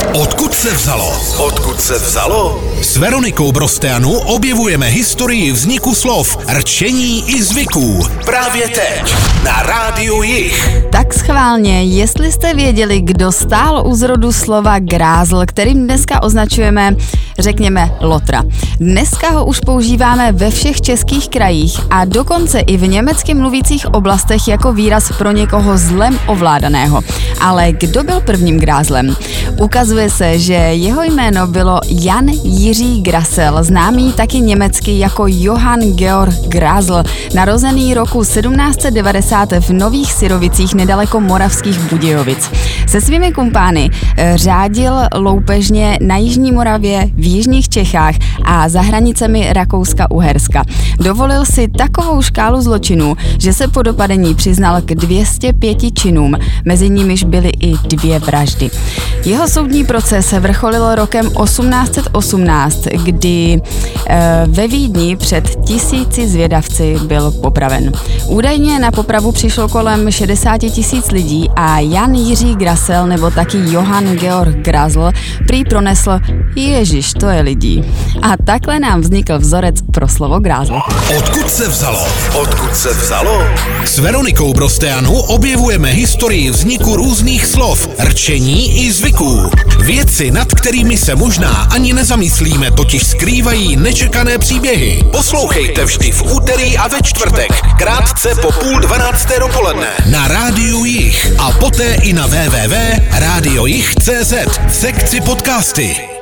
Odkud se vzalo? Odkud se vzalo? S Veronikou Brosteanu objevujeme historii vzniku slov, rčení i zvyků. Právě teď na Rádiu Jich. Tak schválně, jestli jste věděli, kdo stál u zrodu slova grázl, kterým dneska označujeme, řekněme, lotra. Dneska ho už používáme ve všech českých krajích a dokonce i v německy mluvících oblastech jako výraz pro někoho zlem ovládaného. Ale kdo byl prvním grázlem? Ukazuje se, že jeho jméno bylo Jan Jiří Grassel, známý taky německy jako Johann Georg Grasl, narozený roku 1790 v Nových Syrovicích nedaleko Moravských Budějovic. Se svými kumpány řádil loupežně na Jižní Moravě, v jižních Čechách a za hranicemi Rakouska-Uherska. Dovolil si takovou škálu zločinů, že se po dopadení přiznal k 205 činům, mezi nimiž byly i 2 vraždy. Jeho soudní proces vrcholil rokem 1818, kdy ve Vídni před 1000 zvědavci byl popraven. Údajně na popravu přišlo kolem 60 000 lidí a Jan Jiří Grassel, nebo taky Johann Georg Grasl, prý pronesl: Ježiš, to je lidí. A takhle nám vznikl vzorec pro slovo grázl. Odkud se vzalo? Odkud se vzalo? S Veronikou Brosteanu objevujeme historii vzniku různých slov, rčení i zvyků. Věci, nad kterými se možná ani nezamyslíme, totiž skrývají nečekané příběhy. Poslouchejte vždy v úterý a ve čtvrtek, krátce po 11:30 dopoledne na Rádiu Jich a poté i na www.radiojich.cz v sekci podcasty.